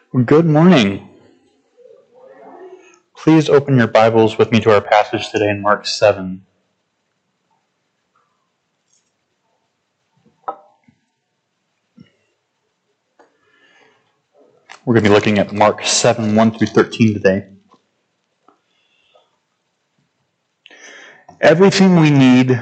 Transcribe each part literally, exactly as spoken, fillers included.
Good morning. Please open your Bibles with me to our passage today in Mark seven. We're going to be looking at Mark seven, one through thirteen today. Everything we need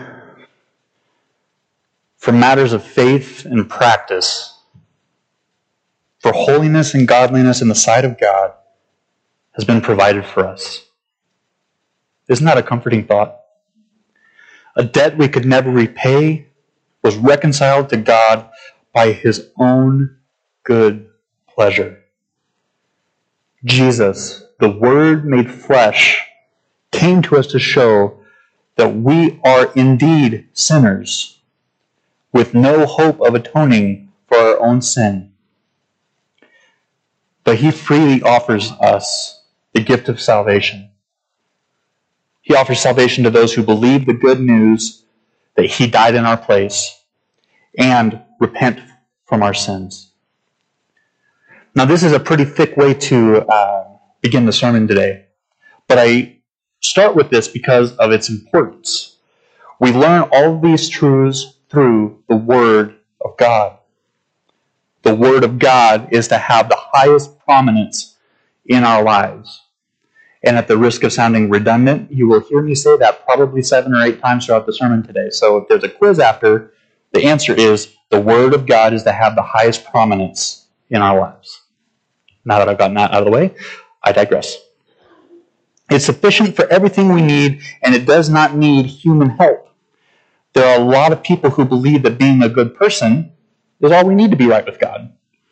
for matters of faith and practice, for holiness and godliness in the sight of God, has been provided for us. Isn't that a comforting thought? A debt we could never repay was reconciled to God by His own good pleasure. Jesus, the Word made flesh, came to us to show that we are indeed sinners with no hope of atoning for our own sin. But He freely offers us the gift of salvation. He offers salvation to those who believe the good news that He died in our place and repent from our sins. Now, this is a pretty thick way to uh, begin the sermon today, but I start with this because of its importance. We learn all of these truths through the Word of God. The Word of God is to have the highest prominence in our lives. And at the risk of sounding redundant, you will hear me say that probably seven or eight times throughout the sermon today. So if there's a quiz after, the answer is the Word of God is to have the highest prominence in our lives. Now that I've gotten that out of the way, I digress. It's sufficient for everything we need, and it does not need human help. There are a lot of people who believe that being a good person is all we need to be right with God.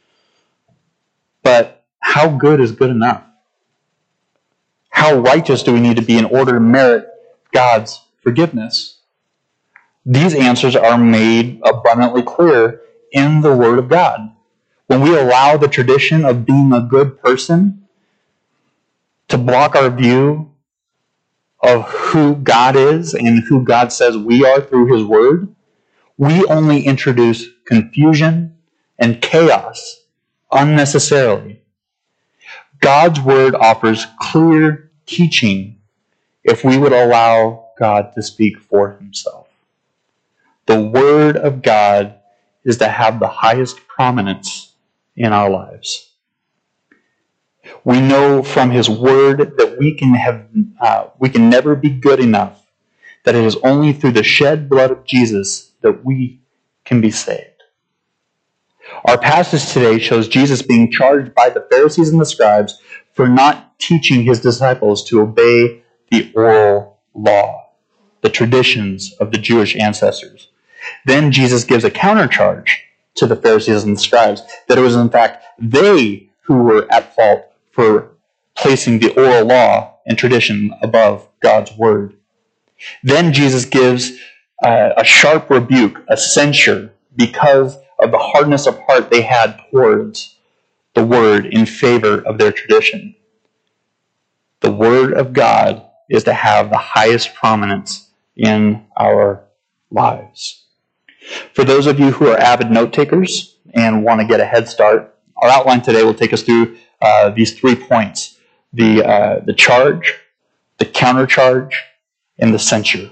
But how good is good enough? How righteous do we need to be in order to merit God's forgiveness? These answers are made abundantly clear in the Word of God. When we allow the tradition of being a good person to block our view of who God is and who God says we are through His Word, we only introduce confusion and chaos unnecessarily. God's Word offers clear teaching if we would allow God to speak for Himself. The Word of God is to have the highest prominence in our lives. We know from His Word that we can have, uh, we can never be good enough, that it is only through the shed blood of Jesus that we can be saved. Our passage today shows Jesus being charged by the Pharisees and the scribes for not teaching His disciples to obey the oral law, the traditions of the Jewish ancestors. Then Jesus gives a countercharge to the Pharisees and the scribes, that it was in fact they who were at fault for placing the oral law and tradition above God's Word. Then Jesus gives uh, a sharp rebuke, a censure, because of the hardness of heart they had towards the Word in favor of their tradition. The Word of God is to have the highest prominence in our lives. For those of you who are avid note takers and want to get a head start, our outline today will take us through uh, these three points: the uh, the charge, the countercharge, and the censure.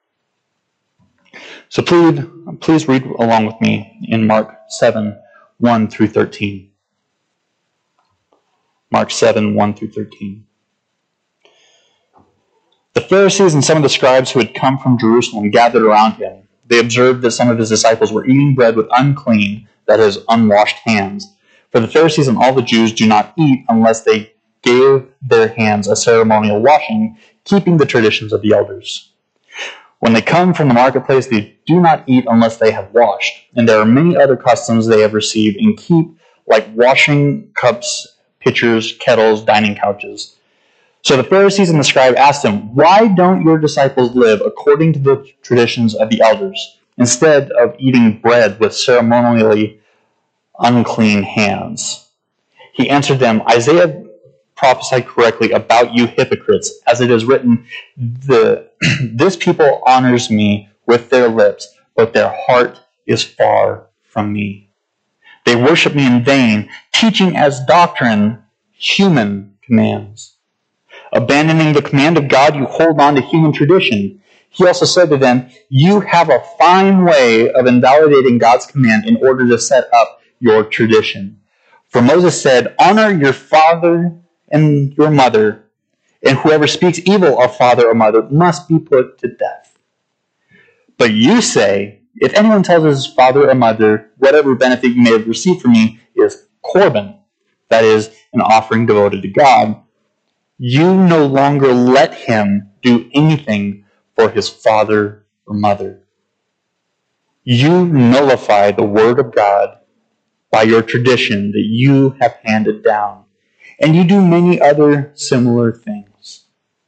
So please, please read along with me in Mark seven, one through thirteen. Mark seven, one through thirteen. The Pharisees and some of the scribes who had come from Jerusalem gathered around Him. They observed that some of His disciples were eating bread with unclean, that is, unwashed hands. For the Pharisees and all the Jews do not eat unless they gave their hands a ceremonial washing, keeping the traditions of the elders. When they come from the marketplace, they do not eat unless they have washed. And there are many other customs they have received and keep, like washing cups, pitchers, kettles, dining couches. So the Pharisees and the scribe asked Him, "Why don't your disciples live according to the traditions of the elders, instead of eating bread with ceremonially unclean hands?" He answered them, "Isaiah prophesied correctly about you hypocrites, as it is written, the, this people honors me with their lips, but their heart is far from me. They worship me in vain, teaching as doctrine human commands. Abandoning the command of God, you hold on to human tradition. He also said to them, you have a fine way of invalidating God's command in order to set up your tradition. For Moses said, honor your father and your mother, and whoever speaks evil of father or mother must be put to death. But you say, if anyone tells his father or mother, whatever benefit you may have received from me is korban, that is, an offering devoted to God, you no longer let him do anything for his father or mother. You nullify the word of God by your tradition that you have handed down, and you do many other similar things.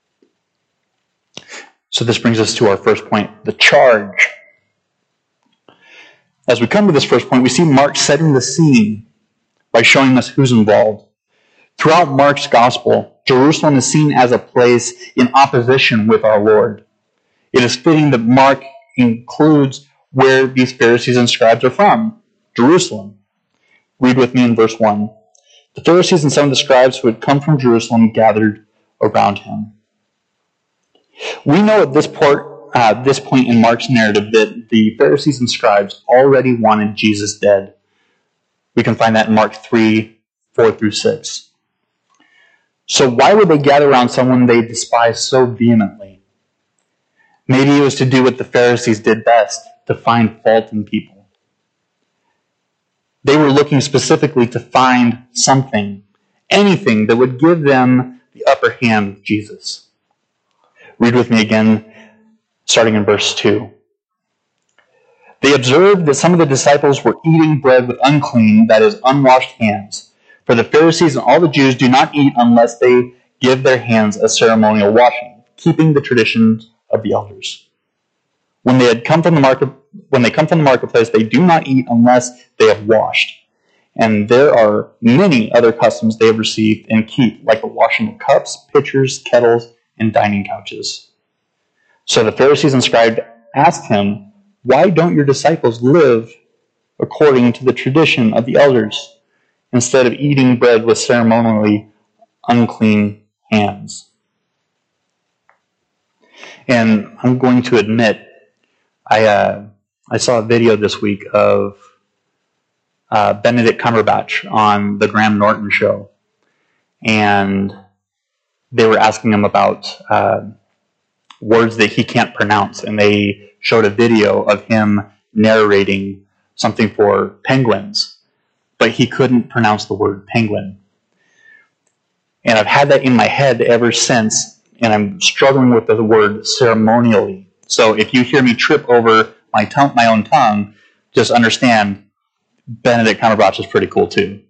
So this brings us to our first point, the charge. As we come to this first point, we see Mark setting the scene by showing us who's involved. Throughout Mark's gospel, Jerusalem is seen as a place in opposition with our Lord. It is fitting that Mark includes where these Pharisees and scribes are from, Jerusalem. Read with me in verse one. The Pharisees and some of the scribes who had come from Jerusalem gathered around him. We know at this point, uh, this point in Mark's narrative that the Pharisees and scribes already wanted Jesus dead. We can find that in Mark three, four through six. So why would they gather around someone they despise so vehemently? Maybe it was to do what the Pharisees did best, to find fault in people. They were looking specifically to find something, anything that would give them the upper hand with Jesus. Read with me again, starting in verse two. They observed that some of the disciples were eating bread with unclean, that is, unwashed hands. For the Pharisees and all the Jews do not eat unless they give their hands a ceremonial washing, keeping the traditions of the elders. When they had come from the market, when they come from the marketplace, they do not eat unless they have washed. And there are many other customs they have received and keep, like the washing of cups, pitchers, kettles, and dining couches. So the Pharisees and scribes asked him, why don't your disciples live according to the tradition of the elders, instead of eating bread with ceremonially unclean hands? And I'm going to admit, I uh, I saw a video this week of uh, Benedict Cumberbatch on the Graham Norton show, and they were asking him about uh, words that he can't pronounce, and they showed a video of him narrating something for penguins, but he couldn't pronounce the word penguin. And I've had that in my head ever since, and I'm struggling with the word ceremonially. So if you hear me trip over my tongue, my own tongue, just understand Benedict Cumberbatch is pretty cool too.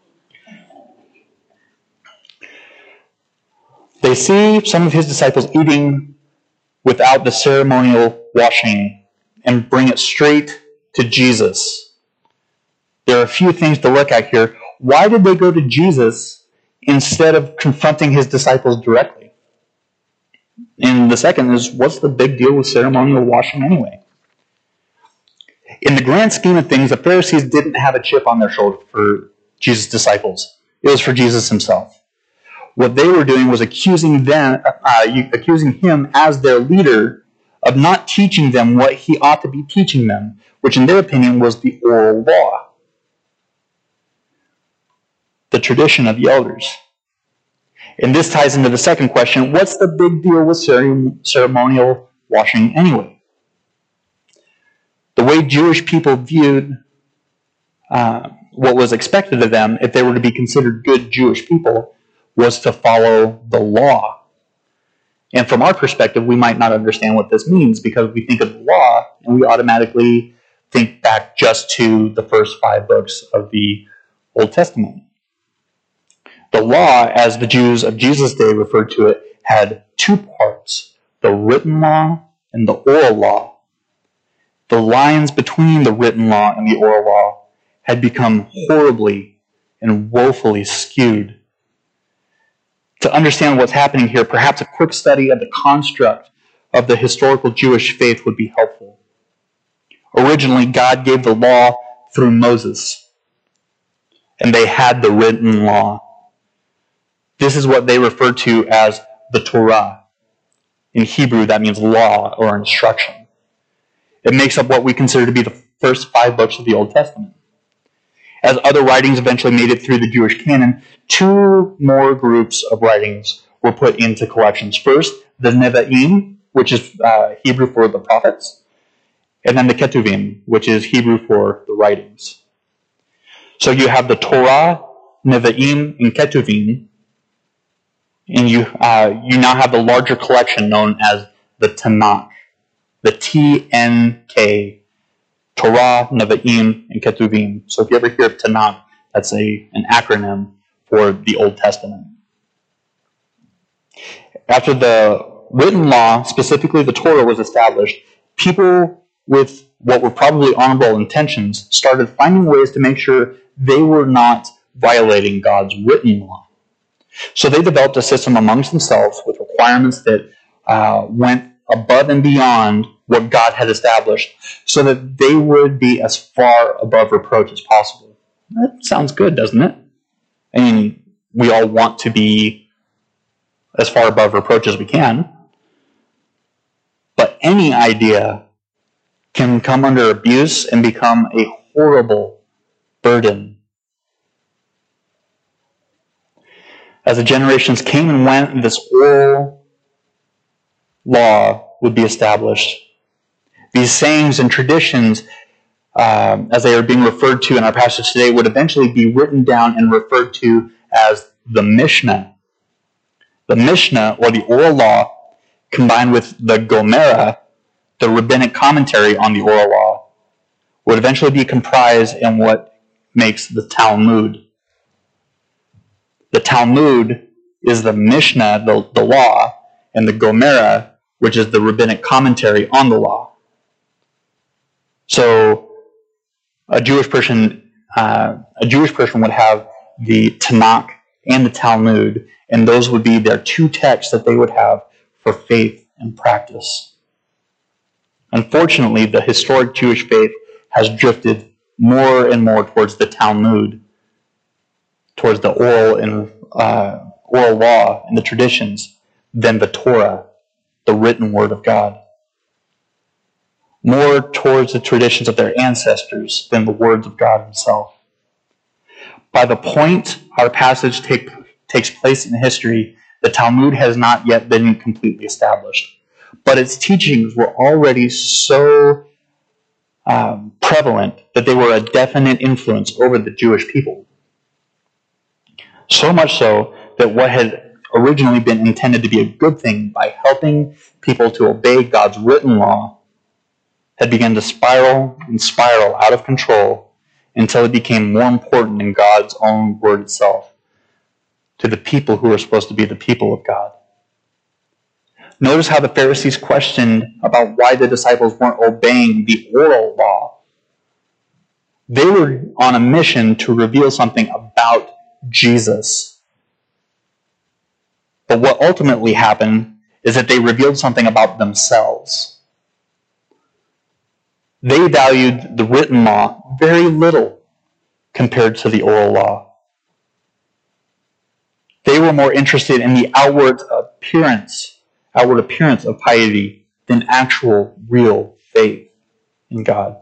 They see some of his disciples eating without the ceremonial washing and bring it straight to Jesus. There are a few things to look at here. Why did they go to Jesus instead of confronting his disciples directly? And the second is, what's the big deal with ceremonial washing anyway? In the grand scheme of things, the Pharisees didn't have a chip on their shoulder for Jesus' disciples. It was for Jesus himself. What they were doing was accusing them, uh, accusing him as their leader of not teaching them what he ought to be teaching them, which in their opinion was the oral law, the tradition of the elders. And this ties into the second question, what's the big deal with ceremonial washing anyway? The way Jewish people viewed uh, what was expected of them, if they were to be considered good Jewish people, was to follow the law. And from our perspective, we might not understand what this means because we think of the law and we automatically think back just to the first five books of the Old Testament. The law, as the Jews of Jesus' day referred to it, had two parts, the written law and the oral law. The lines between the written law and the oral law had become horribly and woefully skewed. To understand what's happening here, perhaps a quick study of the construct of the historical Jewish faith would be helpful. Originally, God gave the law through Moses. and they had the written law. This is what they refer to as the Torah. In Hebrew, that means law or instruction. It makes up what we consider to be the first five books of the Old Testament. As other writings eventually made it through the Jewish canon, two more groups of writings were put into collections. First, the Nevi'im, which is uh, Hebrew for the prophets, and then the Ketuvim, which is Hebrew for the writings. So you have the Torah, Nevi'im, and Ketuvim, and you uh, you now have the larger collection known as the Tanakh, the T N K, Torah, Nevi'im, and Ketuvim. So if you ever hear of Tanakh, that's a an acronym for the Old Testament. After the written law, specifically the Torah, was established, people with what were probably honorable intentions started finding ways to make sure they were not violating God's written law. So they developed a system amongst themselves with requirements that uh, went above and beyond what God had established so that they would be as far above reproach as possible. That sounds good, doesn't it? I mean, we all want to be as far above reproach as we can. But any idea can come under abuse and become a horrible burden. As the generations came and went, this oral law would be established. These sayings and traditions, um, as they are being referred to in our passage today, would eventually be written down and referred to as the Mishnah. The Mishnah, or the oral law, combined with the Gomera, the rabbinic commentary on the oral law, would eventually be comprised in what makes the Talmud. The Talmud is the Mishnah, the, the law, and the Gomera, which is the rabbinic commentary on the law. So, a Jewish person, uh, a Jewish person would have the Tanakh and the Talmud, and those would be their two texts that they would have for faith and practice. Unfortunately, the historic Jewish faith has drifted more and more towards the Talmud, towards the oral and uh, oral law and the traditions, than the Torah, the written word of God. More towards the traditions of their ancestors than the words of God himself. By the point our passage take, takes place in history, the Talmud has not yet been completely established. But its teachings were already so um, prevalent that they were a definite influence over the Jewish people. So much so that what had originally been intended to be a good thing by helping people to obey God's written law had begun to spiral and spiral out of control until it became more important than God's own word itself to the people who were supposed to be the people of God. Notice how the Pharisees questioned about why the disciples weren't obeying the oral law. They were on a mission to reveal something about Jesus. But what ultimately happened is that they revealed something about themselves. They valued the written law very little compared to the oral law. They were more interested in the outward appearance, outward appearance of piety than actual, real faith in God.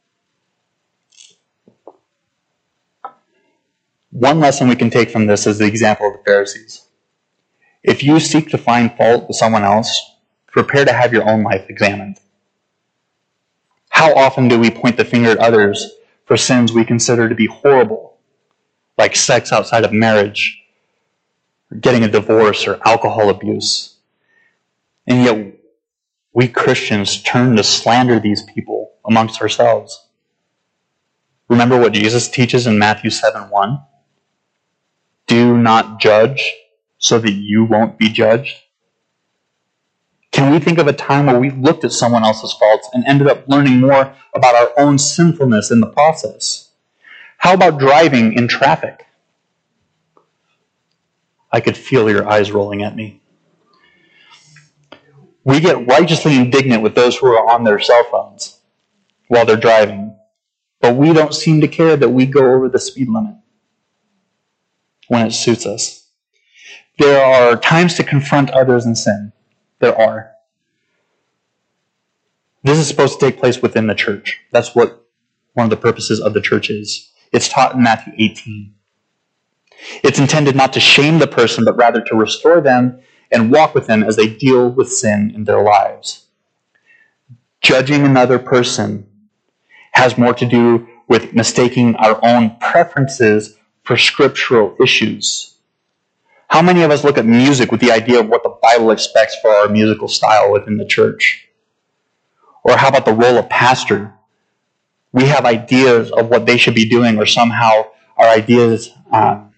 One lesson we can take from this is the example of the Pharisees. If you seek to find fault with someone else, prepare to have your own life examined. How often do we point the finger at others for sins we consider to be horrible, like sex outside of marriage, or getting a divorce, or alcohol abuse? And yet, we Christians turn to slander these people amongst ourselves. Remember what Jesus teaches in Matthew seven one? Do not judge so that you won't be judged. Can we think of a time where we looked at someone else's faults and ended up learning more about our own sinfulness in the process? How about driving in traffic? I could feel your eyes rolling at me. We get righteously indignant with those who are on their cell phones while they're driving, but we don't seem to care that we go over the speed limit. when it suits us. There are times to confront others in sin. There are. This is supposed to take place within the church. That's what one of the purposes of the church is. It's taught in Matthew eighteen. It's intended not to shame the person, but rather to restore them and walk with them as they deal with sin in their lives. Judging another person has more to do with mistaking our own preferences for scriptural issues. How many of us look at music with the idea of what the Bible expects for our musical style within the church? Or how about the role of pastor? We have ideas of what they should be doing, or somehow our ideas, um,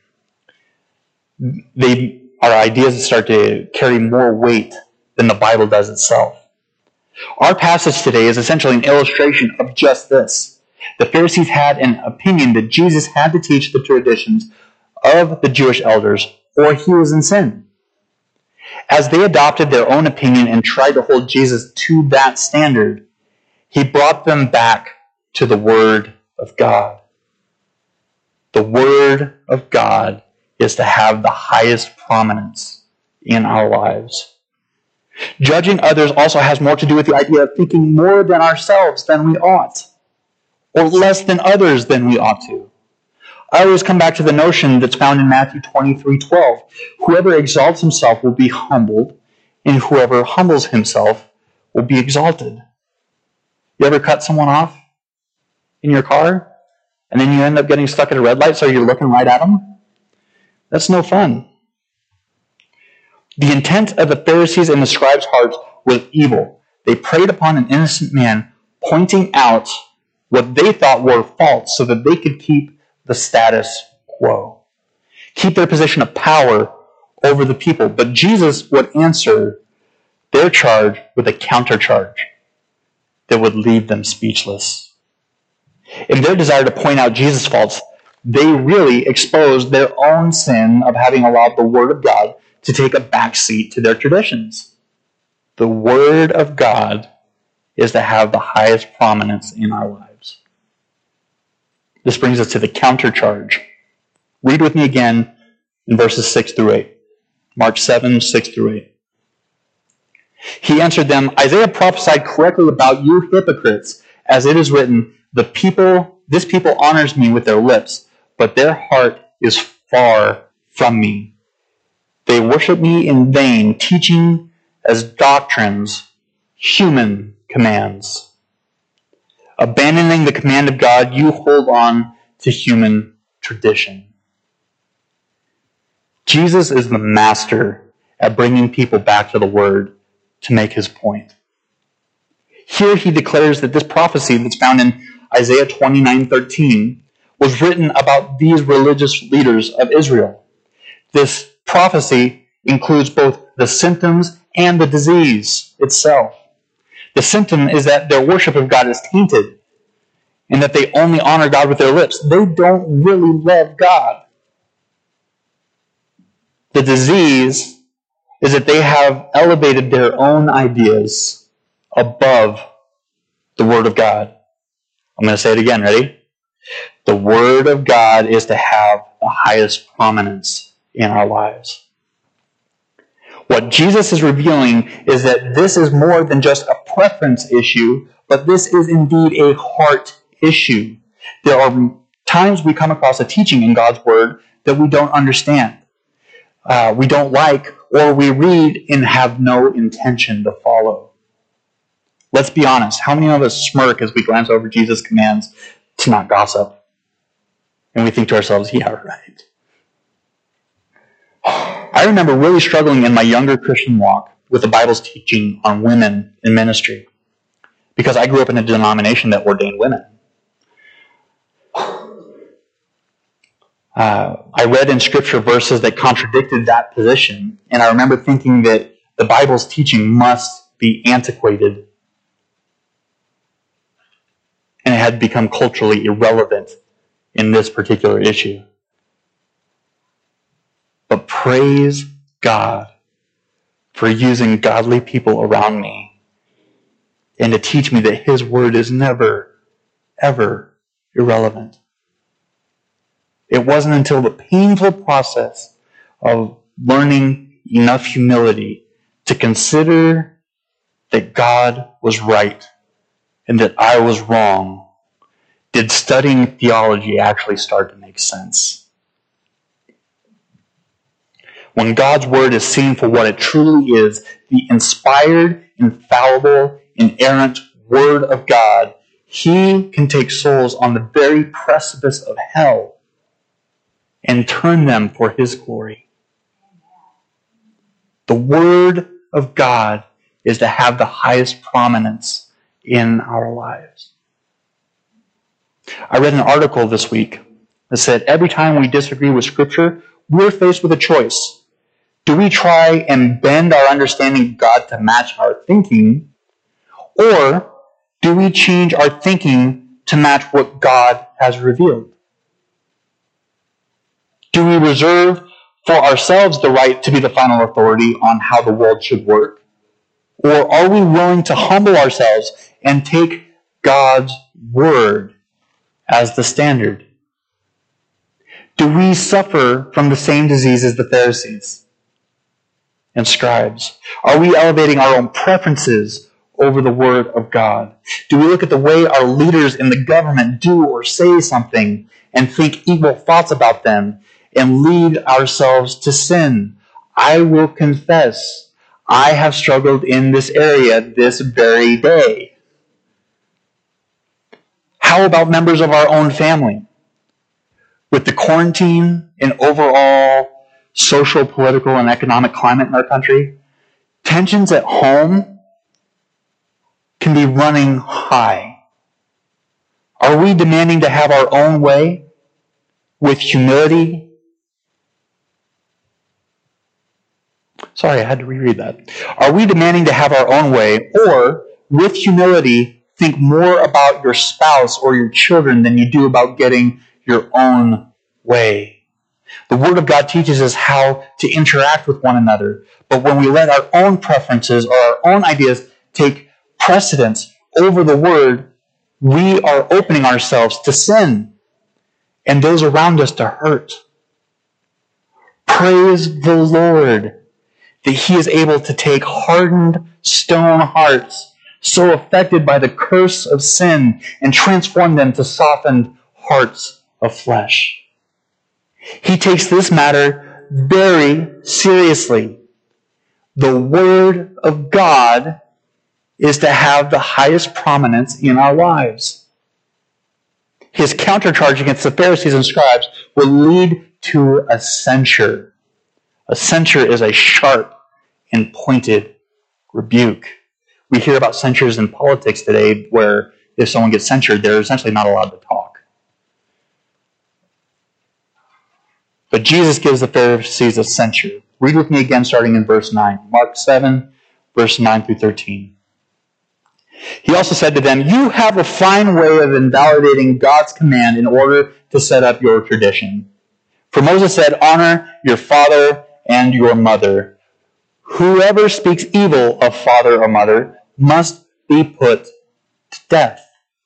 they, our ideas start to carry more weight than the Bible does itself. Our passage today is essentially an illustration of just this. The Pharisees had an opinion that Jesus had to teach the traditions of the Jewish elders, or he was in sin. As they adopted their own opinion and tried to hold Jesus to that standard, he brought them back to the Word of God. The Word of God is to have the highest prominence in our lives. Judging others also has more to do with the idea of thinking more than ourselves than we ought, or less than others than we ought to. I always come back to the notion that's found in Matthew twenty-three twelve. Whoever exalts himself will be humbled, and whoever humbles himself will be exalted. You ever cut someone off in your car, and then you end up getting stuck at a red light so you're looking right at them? That's no fun. The intent of the Pharisees and the scribes' hearts was evil. They preyed upon an innocent man, pointing out what they thought were faults so that they could keep the status quo, keep their position of power over the people. But Jesus would answer their charge with a countercharge that would leave them speechless. In their desire to point out Jesus' faults, they really exposed their own sin of having allowed the Word of God to take a back seat to their traditions. The Word of God is to have the highest prominence in our lives. This brings us to the countercharge. Read with me again in verses six through eight. Mark seven, six through eight. He answered them, Isaiah prophesied correctly about you hypocrites, as it is written, the people, this people honors me with their lips, but their heart is far from me. They worship me in vain, teaching as doctrines human commands. Abandoning the command of God, you hold on to human tradition. Jesus is the master at bringing people back to the Word to make his point. Here he declares that this prophecy that's found in Isaiah twenty-nine thirteen was written about these religious leaders of Israel. This prophecy includes both the symptoms and the disease itself. The symptom is that their worship of God is tainted and that they only honor God with their lips. They don't really love God. The disease is that they have elevated their own ideas above the Word of God. I'm going to say it again. Ready? The Word of God is to have the highest prominence in our lives. What Jesus is revealing is that this is more than just a preference issue, but this is indeed a heart issue. There are times we come across a teaching in God's Word that we don't understand, uh, we don't like, or we read and have no intention to follow. Let's be honest. How many of us smirk as we glance over Jesus' commands to not gossip? And we think to ourselves, yeah, right. I remember really struggling in my younger Christian walk with the Bible's teaching on women in ministry, because I grew up in a denomination that ordained women. Uh, I read in Scripture verses that contradicted that position, and I remember thinking that the Bible's teaching must be antiquated, and it had become culturally irrelevant in this particular issue. But praise God for using godly people around me and to teach me that His Word is never, ever irrelevant. It wasn't until the painful process of learning enough humility to consider that God was right and that I was wrong did studying theology actually start to make sense. When God's word is seen for what it truly is, the inspired, infallible, inerrant word of God, he can take souls on the very precipice of hell and turn them for his glory. The word of God is to have the highest prominence in our lives. I read an article this week that said every time we disagree with Scripture, we're faced with a choice. Do we try and bend our understanding of God to match our thinking, or do we change our thinking to match what God has revealed? Do we reserve for ourselves the right to be the final authority on how the world should work? Or are we willing to humble ourselves and take God's word as the standard? Do we suffer from the same disease as the Pharisees and scribes? Are we elevating our own preferences over the word of God? Do we look at the way our leaders in the government do or say something and think evil thoughts about them and lead ourselves to sin? I will confess, I have struggled in this area this very day. How about members of our own family? With the quarantine and overall social, political, and economic climate in our country, tensions at home can be running high. Are we demanding to have our own way with humility? Sorry, I had to reread that. Are we demanding to have our own way, or with humility, think more about your spouse or your children than you do about getting your own way? The Word of God teaches us how to interact with one another, but when we let our own preferences or our own ideas take precedence over the Word, we are opening ourselves to sin and those around us to hurt. Praise the Lord that He is able to take hardened stone hearts so affected by the curse of sin and transform them to softened hearts of flesh. He takes this matter very seriously. The Word of God is to have the highest prominence in our lives. His countercharge against the Pharisees and scribes will lead to a censure. A censure is a sharp and pointed rebuke. We hear about censures in politics today where if someone gets censured, they're essentially not allowed to talk. But Jesus gives the Pharisees a censure. Read with me again starting in verse nine. Mark seven, verse nine through thirteen. He also said to them, "You have a fine way of invalidating God's command in order to set up your tradition. For Moses said, 'Honor your father and your mother.' Whoever speaks evil of father or mother must be put to death.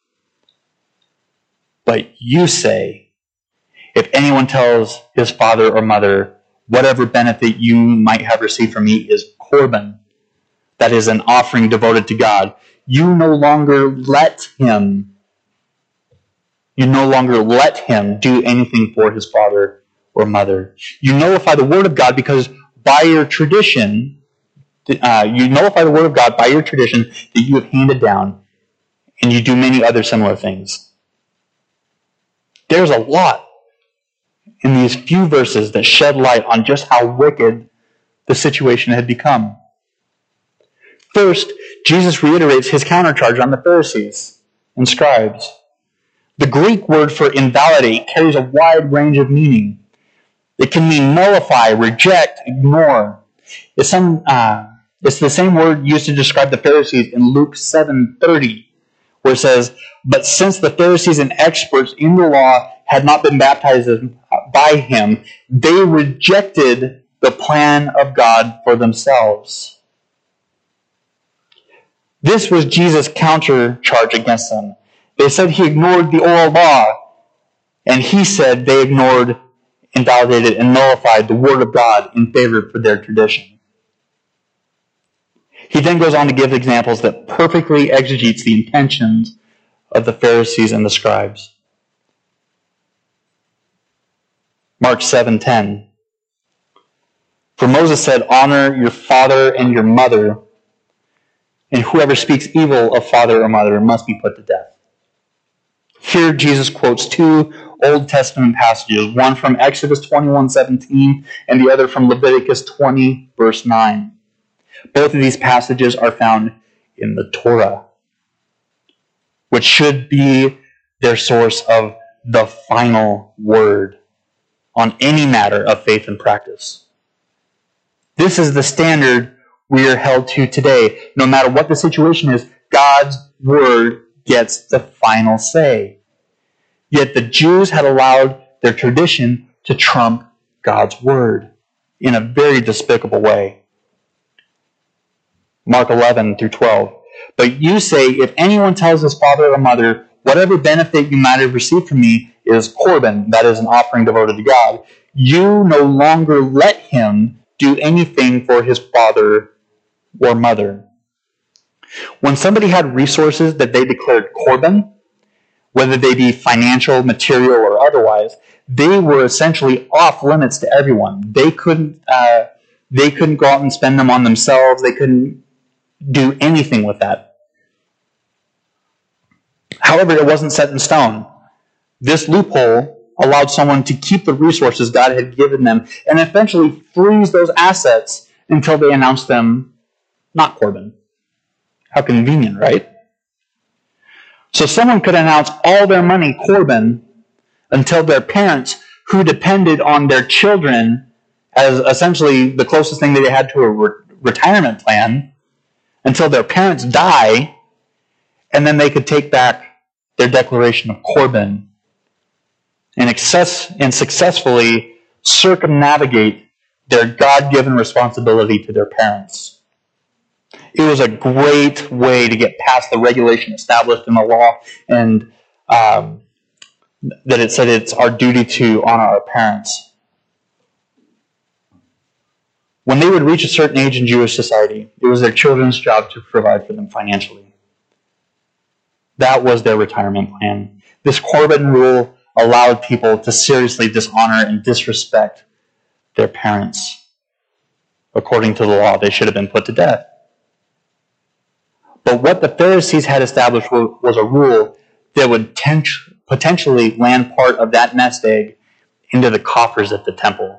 But you say, if anyone tells his father or mother, 'Whatever benefit you might have received from me is korban,' that is an offering devoted to God, you no longer let him, you no longer let him do anything for his father or mother. You nullify the word of God because by your tradition, uh, you nullify the word of God by your tradition that you have handed down, and you do many other similar things." There's a lot in these few verses that shed light on just how wicked the situation had become. First, Jesus reiterates his countercharge on the Pharisees and scribes. The Greek word for invalidate carries a wide range of meaning. It can mean nullify, reject, ignore. It's, some, uh, it's the same word used to describe the Pharisees in Luke seven thirty, where it says, "But since the Pharisees and experts in the law had not been baptized by him, they rejected the plan of God for themselves." This was Jesus' countercharge against them. They said he ignored the oral law, And he said they ignored, invalidated, and nullified the word of God in favor for their tradition. He then goes on to give examples that perfectly exegetes the intentions of the Pharisees and the scribes. Mark seven ten. For Moses said, honor your father and your mother, and whoever speaks evil of father or mother must be put to death. Here Jesus quotes two Old Testament passages, one from Exodus twenty-one seventeen and the other from Leviticus twenty, verse nine. Both of these passages are found in the Torah, which should be their source of the final word on any matter of faith and practice. This is the standard we are held to today. No matter what the situation is, God's word gets the final say. Yet the Jews had allowed their tradition to trump God's word in a very despicable way. Mark eleven through twelve. But you say, if anyone tells his father or mother, whatever benefit you might have received from me is korban, that is an offering devoted to God, you no longer let him do anything for his father or mother. When somebody had resources that they declared korban, whether they be financial, material, or otherwise, they were essentially off limits to everyone. They couldn't, uh, they couldn't go out and spend them on themselves. They couldn't do anything with that. However, it wasn't set in stone. This loophole allowed someone to keep the resources God had given them and eventually freeze those assets until they announced them not korban. How convenient, right? So someone could announce all their money korban until their parents, who depended on their children as essentially the closest thing that they had to a re- retirement plan, until their parents die, and then they could take back their declaration of korban and, access, and successfully circumnavigate their God-given responsibility to their parents. It was a great way to get past the regulation established in the law, and um, that it said it's our duty to honor our parents. When they would reach a certain age in Jewish society, it was their children's job to provide for them financially. That was their retirement plan. This korban rule allowed people to seriously dishonor and disrespect their parents. According to the law, they should have been put to death. But what the Pharisees had established was a rule that would tent- potentially land part of that nest egg into the coffers at the temple.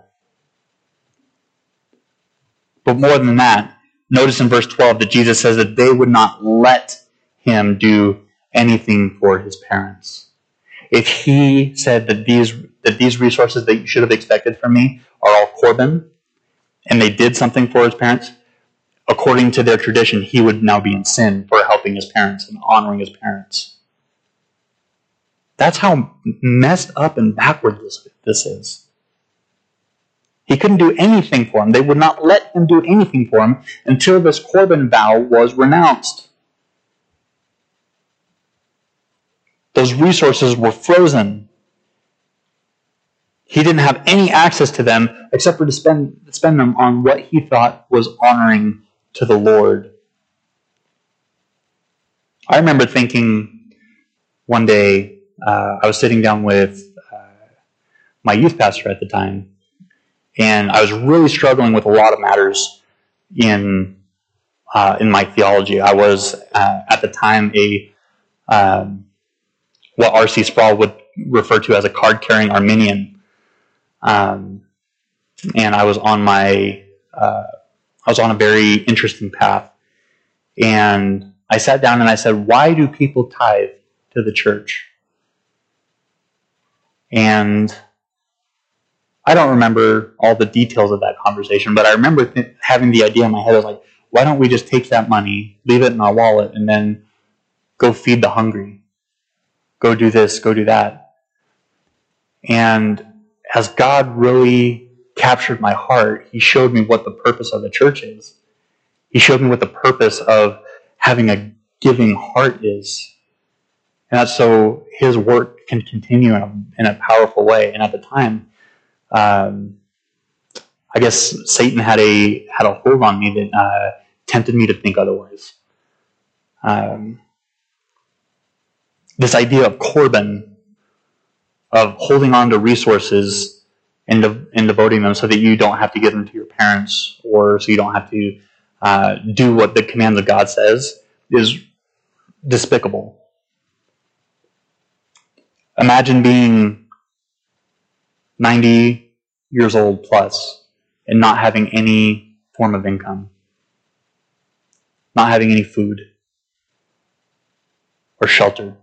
But more than that, notice in verse twelve that Jesus says that they would not let him do anything for his parents. If he said that these that these resources that you should have expected from me are all korban, and they did something for his parents, according to their tradition, he would now be in sin for helping his parents and honoring his parents. That's how messed up and backward this, this is. He couldn't do anything for him. They would not let him do anything for him until this korban vow was renounced. Those resources were frozen. He didn't have any access to them except for to spend, spend them on what he thought was honoring to the Lord. I remember thinking one day, uh, I was sitting down with uh, my youth pastor at the time, and I was really struggling with a lot of matters in uh, in my theology. I was, uh, at the time, a um, what R C Sproul would refer to as a card-carrying Arminian. Um, and I was on my, uh, I was on a very interesting path. And I sat down and I said, why do people tithe to the church? And I don't remember all the details of that conversation, but I remember th- having the idea in my head. I was like, why don't we just take that money, leave it in our wallet, and then go feed the hungry? Go do this, go do that. And as God really captured my heart, he showed me what the purpose of the church is. He showed me what the purpose of having a giving heart is. And that's so his work can continue in a, in a powerful way. And at the time, um, I guess Satan had a had a hold on me that uh, tempted me to think otherwise. Um, this idea of korban, of holding on to resources and, de- and devoting them so that you don't have to give them to your parents, or so you don't have to uh, do what the command of God says, is despicable. Imagine being ninety years old plus and not having any form of income, not having any food or shelter.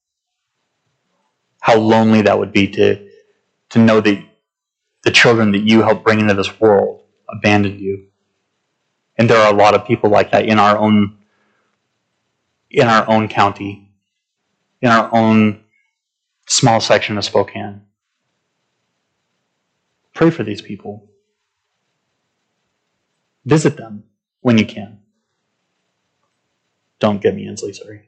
How lonely that would be to, to know that the children that you helped bring into this world abandoned you. And there are a lot of people like that in our own in our own county, in our own small section of Spokane. Pray for these people. Visit them when you can. Don't get me Inslee, sorry.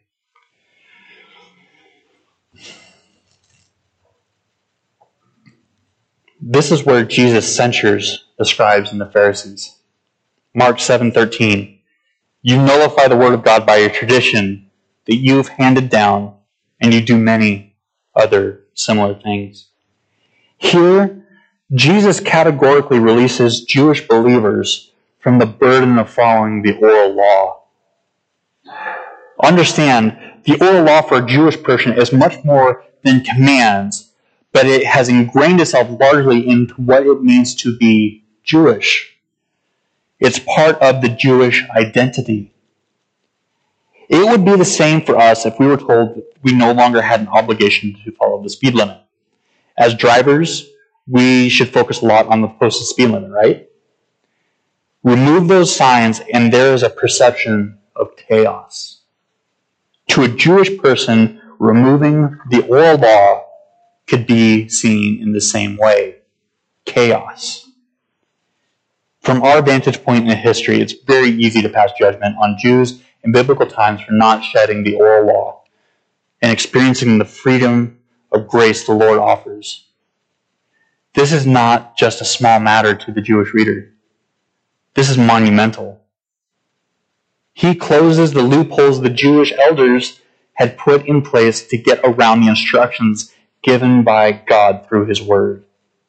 This is where Jesus censures the scribes and the Pharisees. Mark seven thirteen. You nullify the word of God by your tradition that you've handed down, and you do many other similar things. Here, Jesus categorically releases Jewish believers from the burden of following the oral law. Understand, the oral law for a Jewish person is much more than commands, but it has ingrained itself largely into what it means to be Jewish. It's part of the Jewish identity. It would be the same for us if we were told that we no longer had an obligation to follow the speed limit. As drivers, we should focus a lot on the posted speed limit, right? Remove those signs and there is a perception of chaos. To a Jewish person, removing the oral law could be seen in the same way. Chaos. From our vantage point in history, it's very easy to pass judgment on Jews in biblical times for not shedding the oral law and experiencing the freedom of grace the Lord offers. This is not just a small matter to the Jewish reader. This is monumental. He closes the loopholes the Jewish elders had put in place to get around the instructions given by God through his word.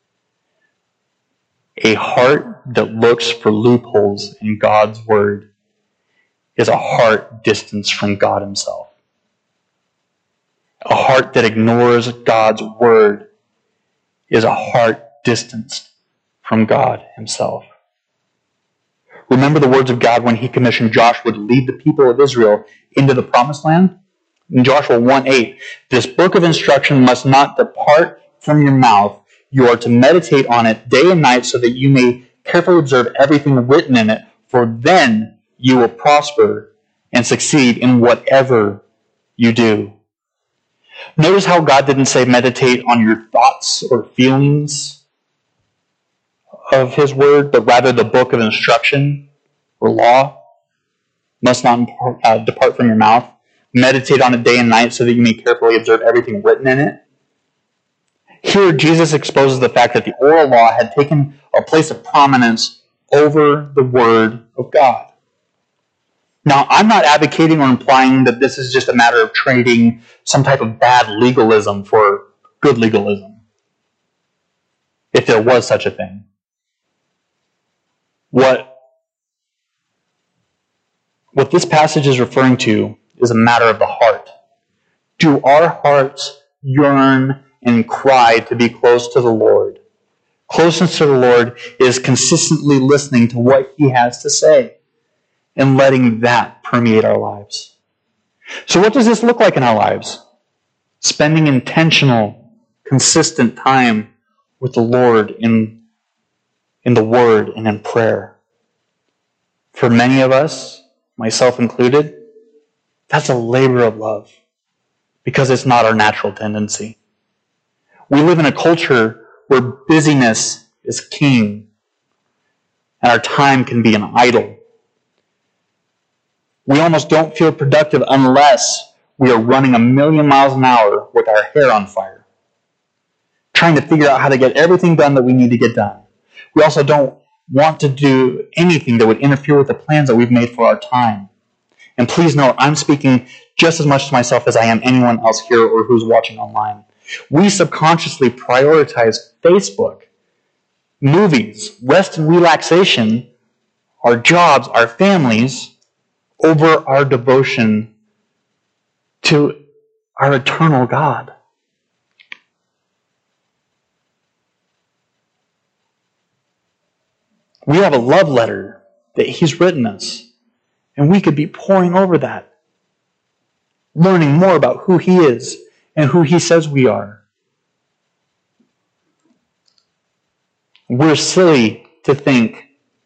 A heart that looks for loopholes in God's word is a heart distanced from God himself. A heart that ignores God's word is a heart distanced from God himself. Remember the words of God when he commissioned Joshua to lead the people of Israel into the promised land? In Joshua one eight, this book of instruction must not depart from your mouth. You are to meditate on it day and night so that you may carefully observe everything written in it, for then you will prosper and succeed in whatever you do. Notice how God didn't say meditate on your thoughts or feelings of his word, but rather the book of instruction or law must not uh, depart from your mouth. Meditate on it day and night so that you may carefully observe everything written in it. Here, Jesus exposes the fact that the oral law had taken a place of prominence over the word of God. Now, I'm not advocating or implying that this is just a matter of trading some type of bad legalism for good legalism, if there was such a thing. What, what this passage is referring to is a matter of the heart. Do our hearts yearn and cry to be close to the Lord? Closeness to the Lord is consistently listening to what he has to say and letting that permeate our lives. So what does this look like in our lives? Spending intentional, consistent time with the Lord in, in the Word and in prayer. For many of us, myself included, that's a labor of love because it's not our natural tendency. We live in a culture where busyness is king and our time can be an idol. We almost don't feel productive unless we are running a million miles an hour with our hair on fire, trying to figure out how to get everything done that we need to get done. We also don't want to do anything that would interfere with the plans that we've made for our time. And please note, I'm speaking just as much to myself as I am anyone else here or who's watching online. We subconsciously prioritize Facebook, movies, rest and relaxation, our jobs, our families, over our devotion to our eternal God. We have a love letter that He's written us, and we could be poring over that, learning more about who He is and who He says we are. We're silly to think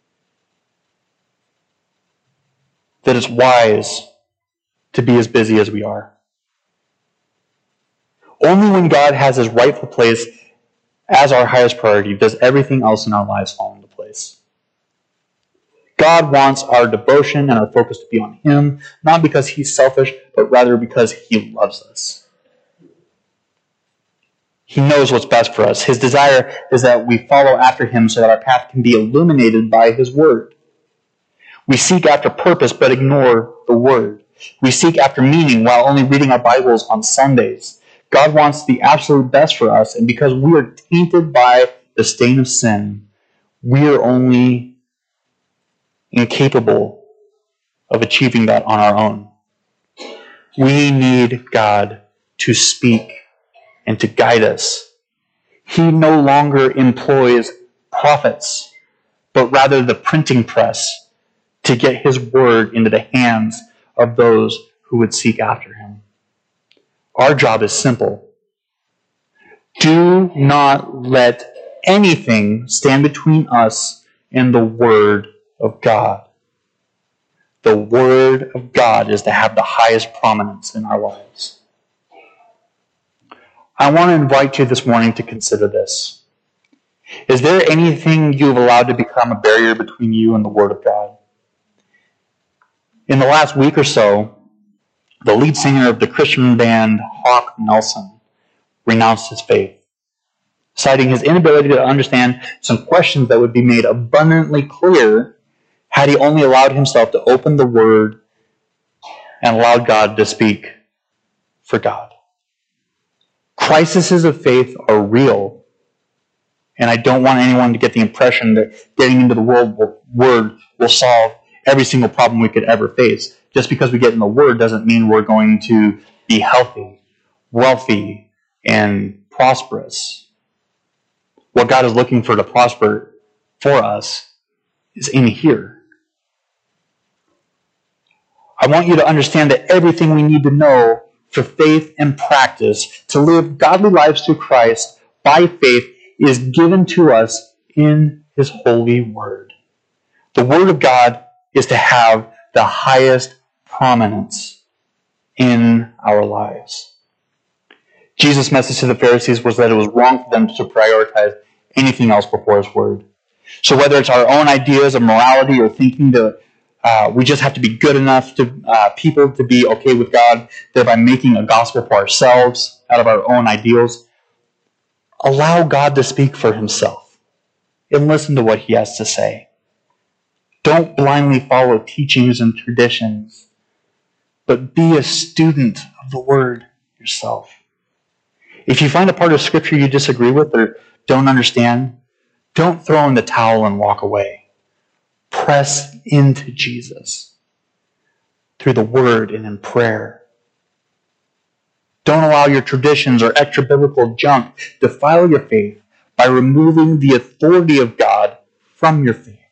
that it's wise to be as busy as we are. Only when God has His rightful place as our highest priority does everything else in our lives fall into place. God wants our devotion and our focus to be on Him, not because He's selfish, but rather because He loves us. He knows what's best for us. His desire is that we follow after Him so that our path can be illuminated by His Word. We seek after purpose but ignore the Word. We seek after meaning while only reading our Bibles on Sundays. God wants the absolute best for us, and because we are tainted by the stain of sin, we are only incapable of achieving that on our own. We need God to speak and to guide us. He no longer employs prophets, but rather the printing press to get His word into the hands of those who would seek after Him. Our job is simple. Do not let anything stand between us and the Word of God. The Word of God is to have the highest prominence in our lives. I want to invite you this morning to consider this. Is there anything you've allowed to become a barrier between you and the Word of God? In the last week or so, the lead singer of the Christian band Hawk Nelson renounced his faith, citing his inability to understand some questions that would be made abundantly clear had he only allowed himself to open the Word and allowed God to speak for God. Crises of faith are real, and I don't want anyone to get the impression that getting into the Word will solve every single problem we could ever face. Just because we get in the Word doesn't mean we're going to be healthy, wealthy, and prosperous. What God is looking for to prosper for us is in here. I want you to understand that everything we need to know for faith and practice to live godly lives through Christ by faith is given to us in His holy Word. The Word of God is to have the highest prominence in our lives. Jesus' message to the Pharisees was that it was wrong for them to prioritize anything else before His Word. So whether it's our own ideas of morality or thinking that uh, we just have to be good enough to uh, people to be okay with God, thereby making a gospel for ourselves out of our own ideals, allow God to speak for Himself and listen to what He has to say. Don't blindly follow teachings and traditions, but be a student of the Word yourself. If you find a part of Scripture you disagree with or don't understand, don't throw in the towel and walk away. Press into Jesus through the Word and in prayer. Don't allow your traditions or extra-biblical junk defile your faith by removing the authority of God from your faith.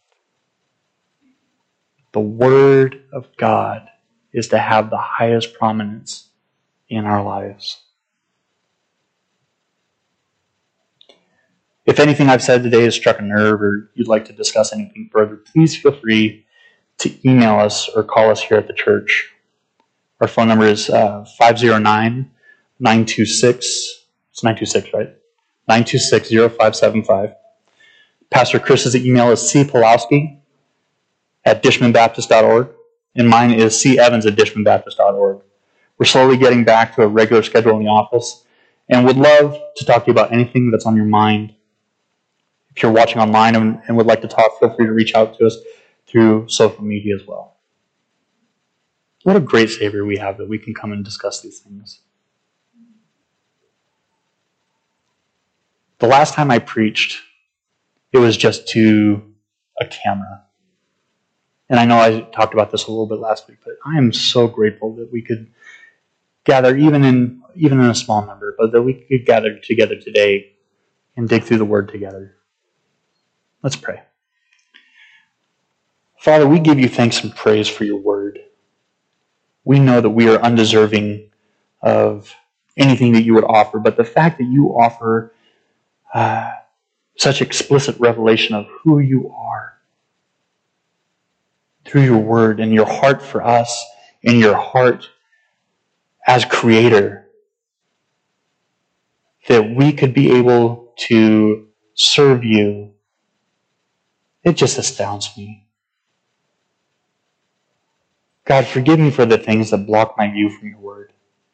The Word of God is to have the highest prominence in our lives. If anything I've said today has struck a nerve or you'd like to discuss anything further, please feel free to email us or call us here at the church. Our phone number is uh, five oh nine, nine two six, it's nine two six, right? nine two six, oh five seven five. Pastor Chris's email is cpolowski at dishman baptist dot org, and mine is c evans at dishman baptist dot org. We're slowly getting back to a regular schedule in the office and would love to talk to you about anything that's on your mind. If you're watching online and, and would like to talk, feel free to reach out to us through social media as well. What a great Savior we have that we can come and discuss these things. The last time I preached, it was just to a camera. And I know I talked about this a little bit last week, but I am so grateful that we could gather, even in even in a small number, but that we could gather together today and dig through the Word together. Let's pray. Father, we give you thanks and praise for your Word. We know that we are undeserving of anything that you would offer, but the fact that you offer uh, such explicit revelation of who you are through your Word and your heart for us and your heart as Creator, that we could be able to serve you, it just astounds me. God, forgive me for the things that block my view from your Word.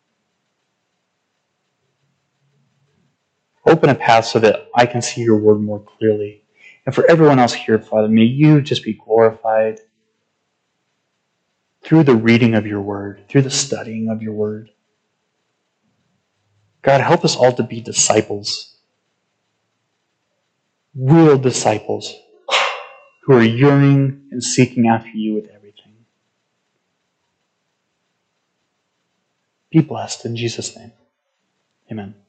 Open a path so that I can see your Word more clearly. And for everyone else here, Father, may you just be glorified through the reading of your Word, through the studying of your Word. God, help us all to be disciples, real disciples, who are yearning and seeking after you with everything. Be blessed in Jesus' name. Amen.